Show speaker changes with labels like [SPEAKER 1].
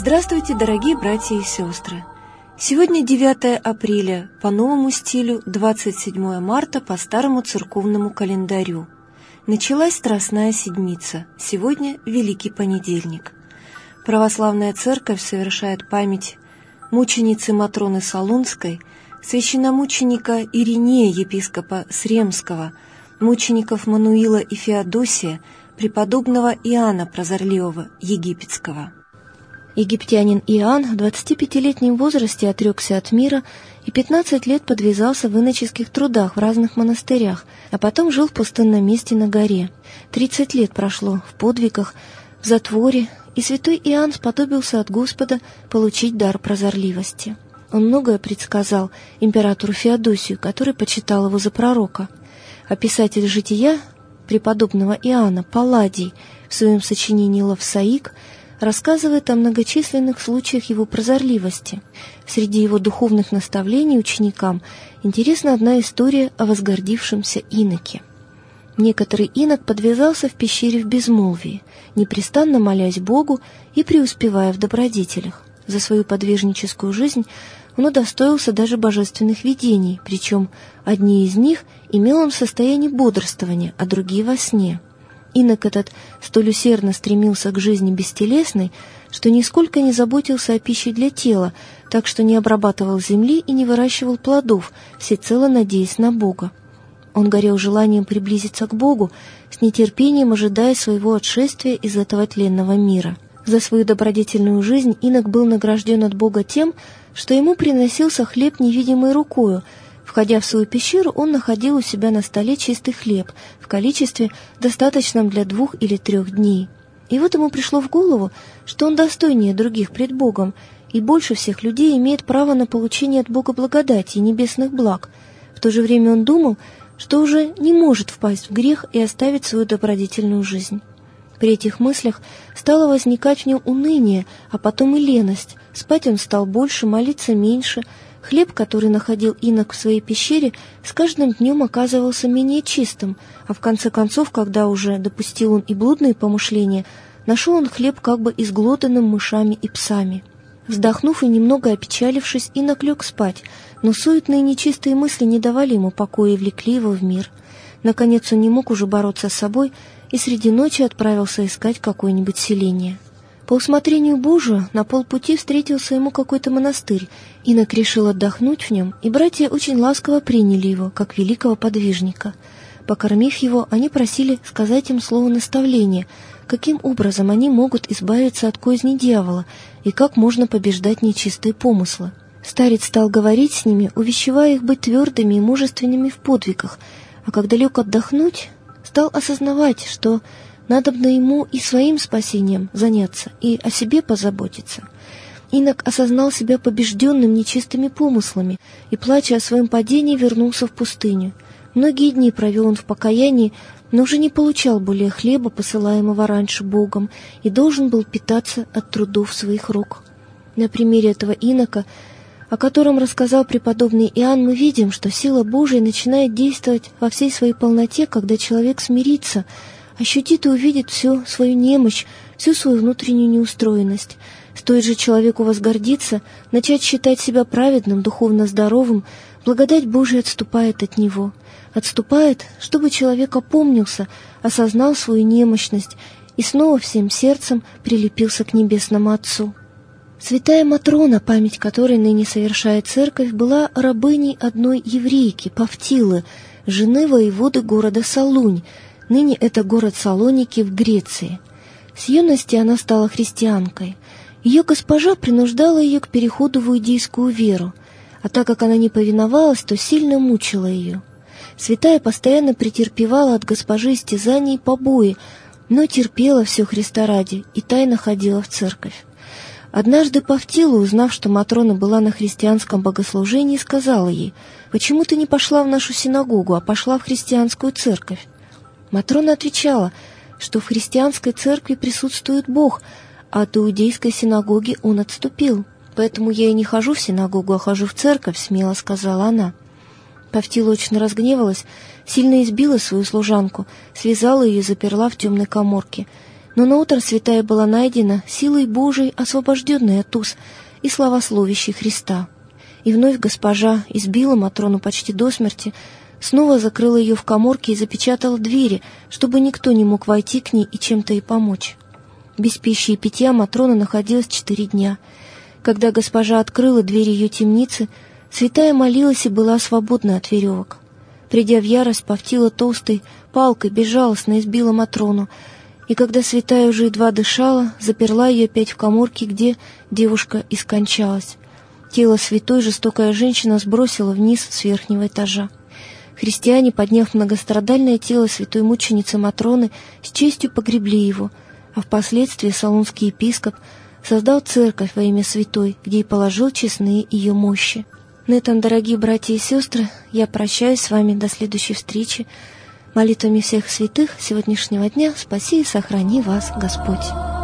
[SPEAKER 1] Здравствуйте, дорогие братья и сестры! Сегодня 9 апреля по новому стилю, 27 марта по старому церковному календарю. Началась Страстная Седмица, сегодня Великий Понедельник. Православная Церковь совершает память мученицы Матроны Солунской, священномученика Иринея, епископа Сремского, мучеников Мануила и Феодосия, преподобного Иоанна Прозорливого Египетского. Египтянин Иоанн в 25-летнем возрасте отрекся от мира и 15 лет подвязался в иноческих трудах в разных монастырях, а потом жил в пустынном месте на горе. 30 лет прошло в подвигах, в затворе, и святой Иоанн сподобился от Господа получить дар прозорливости. Он многое предсказал императору Феодосию, который почитал его за пророка. А писатель жития преподобного Иоанна Палладий в своем сочинении «Лавсаик» рассказывает о многочисленных случаях его прозорливости. Среди его духовных наставлений ученикам интересна одна история о возгордившемся иноке. Некоторый инок подвязался в пещере в безмолвии, непрестанно молясь Богу и преуспевая в добродетелях. За свою подвижническую жизнь он удостоился даже божественных видений, причем одни из них имел он в состоянии бодрствования, а другие во сне. Инок этот столь усердно стремился к жизни бестелесной, что нисколько не заботился о пище для тела, так что не обрабатывал земли и не выращивал плодов, всецело надеясь на Бога. Он горел желанием приблизиться к Богу, с нетерпением ожидая своего отшествия из этого тленного мира. За свою добродетельную жизнь инок был награжден от Бога тем, что ему приносился хлеб невидимой рукою. Входя в свою пещеру, он находил у себя на столе чистый хлеб в количестве, достаточном для 2 или 3 дней. И вот ему пришло в голову, что он достойнее других пред Богом и больше всех людей имеет право на получение от Бога благодати и небесных благ. В то же время он думал, что уже не может впасть в грех и оставить свою добродетельную жизнь. При этих мыслях стало возникать в нем уныние, а потом и леность. Спать он стал больше, молиться меньше. Хлеб, который находил инок в своей пещере, с каждым днем оказывался менее чистым, а в конце концов, когда уже допустил он и блудные помышления, нашел он хлеб как бы изглоданным мышами и псами. Вздохнув и немного опечалившись, инок лег спать, но суетные нечистые мысли не давали ему покоя и влекли его в мир. Наконец он не мог уже бороться с собой и среди ночи отправился искать какое-нибудь селение. По усмотрению Божию на полпути встретился ему какой-то монастырь. Инок решил отдохнуть в нем, и братья очень ласково приняли его, как великого подвижника. Покормив его, они просили сказать им слово наставления, каким образом они могут избавиться от козни дьявола и как можно побеждать нечистые помыслы. Старец стал говорить с ними, увещевая их быть твердыми и мужественными в подвигах, а когда лег отдохнуть, стал осознавать, что надобно ему и своим спасением заняться, и о себе позаботиться. Инок осознал себя побежденным нечистыми помыслами и, плача о своем падении, вернулся в пустыню. Многие дни провел он в покаянии, но уже не получал более хлеба, посылаемого раньше Богом, и должен был питаться от трудов своих рук. На примере этого инока, о котором рассказал преподобный Иоанн, мы видим, что сила Божия начинает действовать во всей своей полноте, когда человек смирится, ощутит и увидит всю свою немощь, всю свою внутреннюю неустроенность. Стоит же человеку возгордиться, начать считать себя праведным, духовно здоровым, благодать Божия отступает от него. Отступает, чтобы человек опомнился, осознал свою немощность и снова всем сердцем прилепился к Небесному Отцу. Святая Матрона, память которой ныне совершает Церковь, была рабыней одной еврейки, Павтилы, жены воеводы города Солунь. Ныне это город Салоники в Греции. С юности она стала христианкой. Ее госпожа принуждала ее к переходу в иудейскую веру, а так как она не повиновалась, то сильно мучила ее. Святая постоянно претерпевала от госпожи истязаний и побои, но терпела все Христа ради и тайно ходила в церковь. Однажды Павтила, узнав, что Матрона была на христианском богослужении, сказала ей: «Почему ты не пошла в нашу синагогу, а пошла в христианскую церковь?» Матрона отвечала, что в христианской церкви присутствует Бог, а от иудейской синагоги он отступил. «Поэтому я и не хожу в синагогу, а хожу в церковь», — смело сказала она. Павтила очень разгневалась, сильно избила свою служанку, связала ее и заперла в темной каморке. Но наутро святая была найдена, силой Божией освобожденной от уз и славословящей Христа. И вновь госпожа избила Матрону почти до смерти, снова закрыла ее в каморке и запечатала двери, чтобы никто не мог войти к ней и чем-то ей помочь. Без пищи и питья Матрона находилась 4 дня. Когда госпожа открыла двери ее темницы, святая молилась и была свободна от веревок. Придя в ярость, Павтила толстой палкой безжалостно избила Матрону, и когда святая уже едва дышала, заперла ее опять в каморке, где девушка и скончалась. Тело святой жестокая женщина сбросила вниз с верхнего этажа. Христиане, подняв многострадальное тело святой мученицы Матроны, с честью погребли его, а впоследствии солунский епископ создал церковь во имя святой, где и положил честные ее мощи. На этом, дорогие братья и сестры, я прощаюсь с вами до следующей встречи. Молитвами всех святых сегодняшнего дня спаси и сохрани вас Господь.